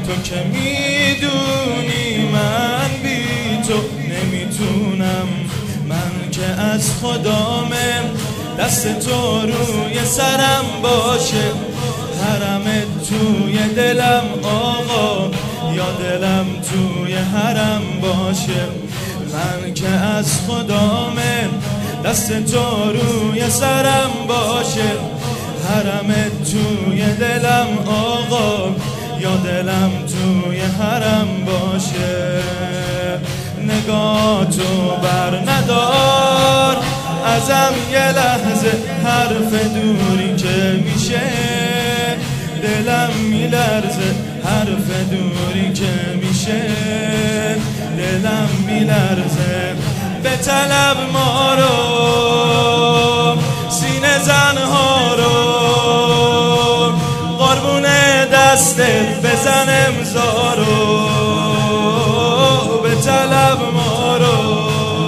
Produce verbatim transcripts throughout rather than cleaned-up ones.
تو که میدونی من بی تو نمیتونم، من که از خدامم دست تو روی سرم باشه، حرمت توی دلم آقا یا دلم توی حرم باشه، من که از خدامم دست تو روی سرم باشه، حرمت توی دلم آقا یا دلم توی حرم باشه. نگاه تو بر ندار ازم یه لحظه، حرف دوری که میشه دلم میلرزه، حرف دوری که میشه دلم میلرزه. به طلب ما رو سینه زنها رو، قربون دستت بزن امضا رو. به طلب ما رو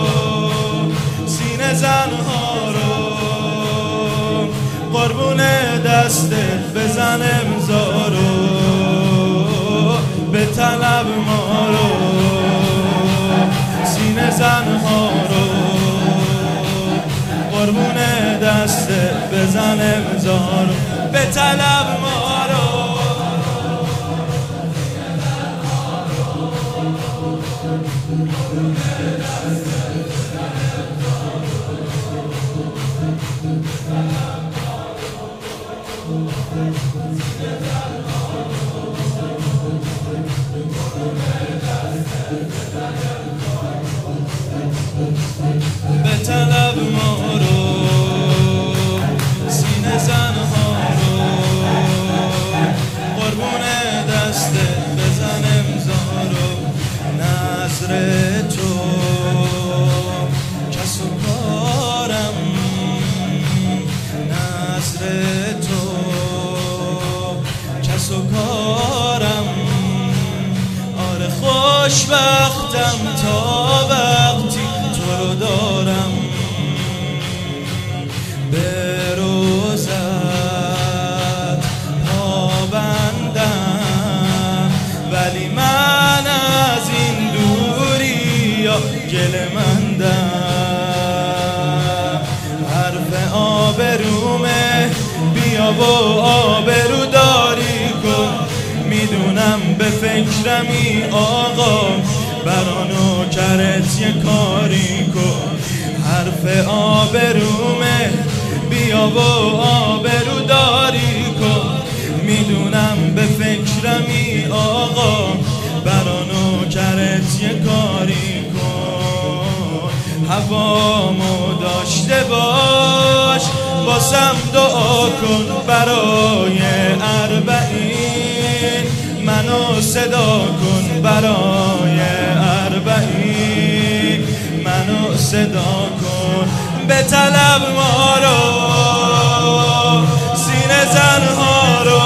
سینه زنها رو، قربون دستت بزن امضا رو. به طلب ما رو سینه زنها رو، قربون دستت بزن امضا رو. به طلب ما رو به طلب ما رو سینه زنها رو، قربون دستت بزن امضا رو. نظر تو کس و کارم، نظر تو کس و کارم، آره خوشبختم تا وقتی تو رو دارم. به روزت پابندم ولی من از این دوری یا گله مندم. حرف آبرومه بیا و آبرو داری کن، میدونم به فکرمی آقا برانو کرت یه کاری کن. حرف آبرومه بیا و آبرو داری کن، میدونم به فکرمی آقا برانو کرت یه کاری کن. هوامو داشته باش باسم دعا کن، برای اربعین منو صدا کن، برای اربعین منو صدا کن. به طلب ما رو سینه زنها رو،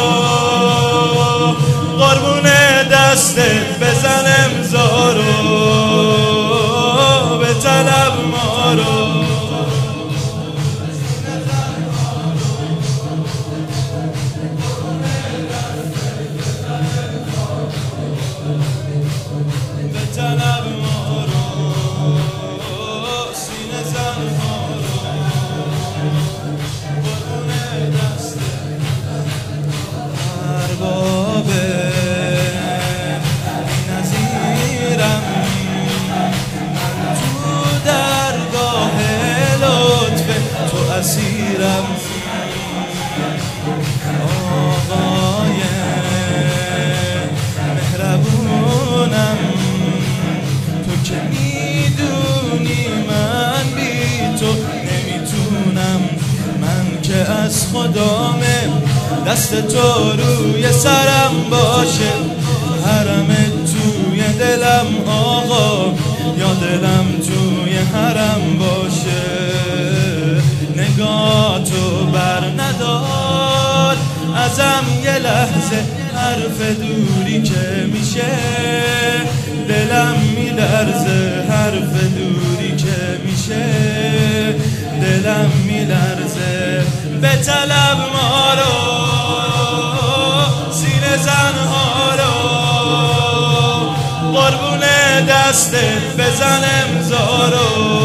قربون دستت بزن امضا رو. به طلب ما رو به طلب ما رو سینه زنها رو، قربون دستت ارباب نظیرم، من تو درگاه لطف تو اسیرم. آقای مهربونم تو که میدونی من بی تو نمیتونم، من که از خدامم دست تو روی سرم باشه، حرمت توی دلم آقا یا دلم توی حرم باشه. نگاه تو بر ندار ازم یه لحظه، حرف دوری که میشه دلم میلرزه، حرف دوری که میشه دلم میلرزه. به طلب ما رو سینه زنها رو، دستت بزن امضا رو.